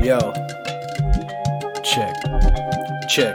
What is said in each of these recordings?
Yo, check, check.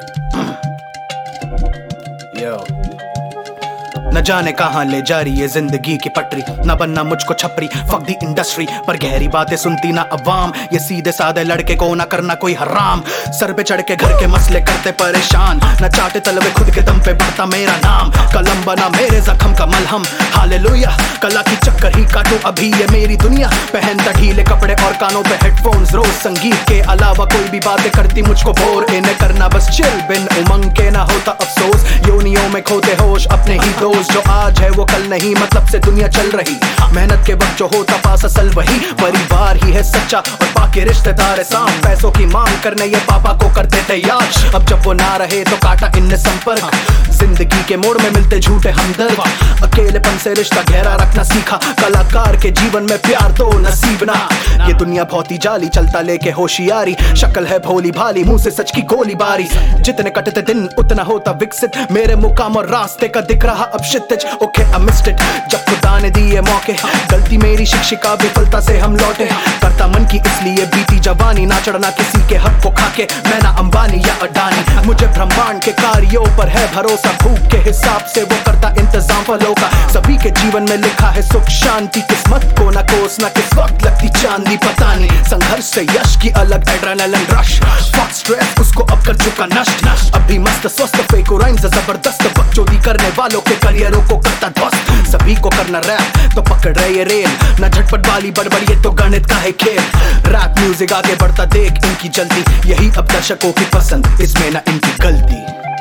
Yo. न जाने कहां ले जा रही है जिंदगी की पटरी, न बनना मुझको छपरी, फक दी इंडस्ट्री। पर गहरी बातें सुनती ना अवाम, ये सीधे साधे लड़के को ना करना कोई हराम। सर पे चढ़ के घर के मसले करते परेशान, न चाटे तलवे खुद के दम पे बढ़ता मेरा नाम। कलम बना मेरे जख्म का मलहम, हालेलुया। कला की चक्कर ही काटो अभी ये मेरी दुनिया। पहनता ढीले कपड़े और कानों पे हेडफोन्स, रोज संगीत के अलावा कोई भी बातें करती मुझको बोर। इन्हें करना बस चिल, बिन उमंग के ना होता अफसोस। योनियों में खोते होश अपने ही दोस्त, जो आज है वो कल नहीं, मतलब से दुनिया चल रही। मेहनत के वक्त जो होता पास असल वही, परिवार ही है सच्चा और बाकी रिश्तेदार है साम। पैसों की मांग करने ये पापा को करते तैयार, अब जब वो ना रहे तो काटा इनने संपर्क। जिंदगी के मोड़ में मिलते झूठे हमदर्द, अकेलेपन से रिश्ता गहरा रखना सीखा। कलाकार के जीवन में प्यार तो नसीब ना। ये दुनिया बहुत ही जाली, चलता लेके होशियारी। शक्ल है भोली भाली, मुंह से सच की गोली बारी। जितने कटते दिन उतना होता विकसित, मेरे मुकाम और रास्ते का दिख रहा अब Kshitij. Okay I missed it, जब खुदा ने दिए मौके, गलती मेरी शिक्षिका विफलता से हम लौटे। करता मन की इसलिए बीती जवानी, ना चढ़ना किसी के हक को खाके। मैं ना अंबानी या अडानी, मुझे ब्रह्मांड के कार्यों पर है भरोसा। भूख के हिसाब से वो करता इंतजाम फलों का। सभी के जीवन में लिखा है सुख शांति, किस्मत को ना कोसना किस वक्त लगती चांदी पता नहीं। संघर्ष से यश की अलग एड्रेनलिन रश, फक स्ट्रेस उसको अब कर चुका नष्ट। अभी मस्त स्वस्थ फेको राइम से जबरदस्त, बकचोदी करने वालों के करियरों को करता ध्वस्त। सभी को करना रैप तो पकड़ रहे ये रेल, ना झटपट वाली बड़बड़ ये तो गणित का है खेल। रैप म्यूजिक आगे बढ़ता देख इनकी जल्दी, यही अब दर्शकों की पसंद, इसमें ना इनकी गलती।